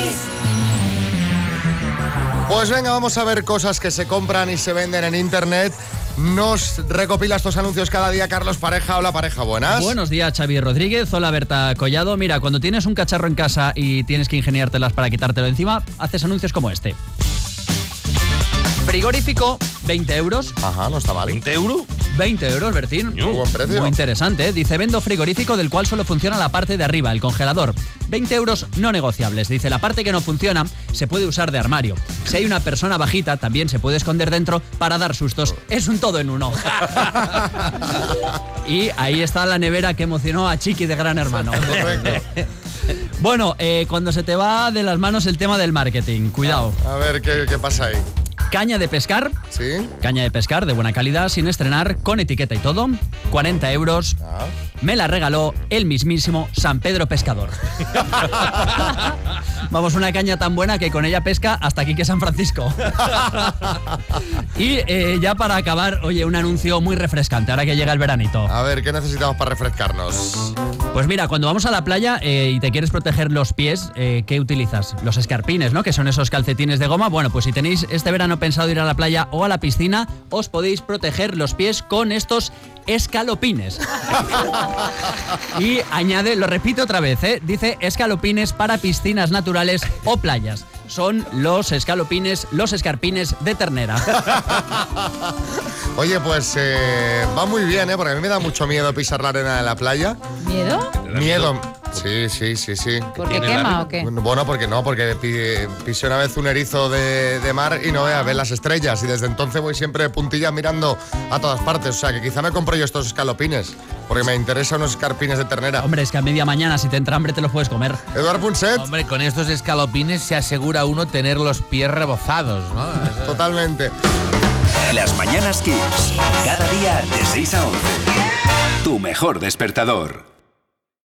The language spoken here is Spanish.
Pues venga, vamos a ver cosas que se compran y se venden en internet. Nos recopila estos anuncios cada día Carlos Pareja. Hola, Pareja, buenas. Buenos días, Xavi Rodríguez. Hola, Berta Collado. Mira, cuando tienes un cacharro en casa y tienes que ingeniártelas para quitártelo encima, haces anuncios como este. Frigorífico, 20 euros. Ajá, no está mal. ¿20 euros? 20 euros, Bertín. Muy buen precio. Muy interesante, ¿eh? Dice, vendo frigorífico del cual solo funciona la parte de arriba, el congelador. 20 euros no negociables. Dice, la parte que no funciona se puede usar de armario. Si hay una persona bajita, también se puede esconder dentro para dar sustos. Es un todo en uno. Y ahí está la nevera que emocionó a Chiqui de Gran Hermano. Bueno, cuando se te va de las manos el tema del marketing, cuidado. A ver, ¿qué pasa ahí? Caña de pescar. ¿Sí? Caña de pescar de buena calidad, sin estrenar, con etiqueta y todo. 40 euros. Ah. Me la regaló el mismísimo San Pedro Pescador. Vamos, una caña tan buena que con ella pesca hasta aquí que San Francisco. Y ya para acabar, oye, un anuncio muy refrescante, ahora que llega el veranito. A ver, ¿qué necesitamos para refrescarnos? Pues mira, cuando vamos a la playa y te quieres proteger los pies, ¿qué utilizas? Los escarpines, ¿no? Que son esos calcetines de goma. Bueno, pues si tenéis este verano pensado ir a la playa o a la piscina, os podéis proteger los pies con estos escalopines. Y añade, lo repito otra vez, dice escalopines para piscinas naturales o playas. Son los escalopines, los escarpines de ternera. Oye, pues va muy bien, porque a mí me da mucho miedo pisar la arena de la playa. ¿Miedo? Miedo. Sí. ¿Por qué quema o qué? Bueno, porque pisé una vez un erizo de mar y no ves las estrellas. Y desde entonces voy siempre de puntilla mirando a todas partes. O sea, que quizá me compro yo estos escalopines, porque me interesan unos escarpines de ternera. Hombre, es que a media mañana, si te entra hambre, te los puedes comer. Eduard Punset. Hombre, con estos escalopines se asegura uno tener los pies rebozados, ¿no? Totalmente. Las Mañanas Kiss. Cada día de 6 a 11. Tu mejor despertador.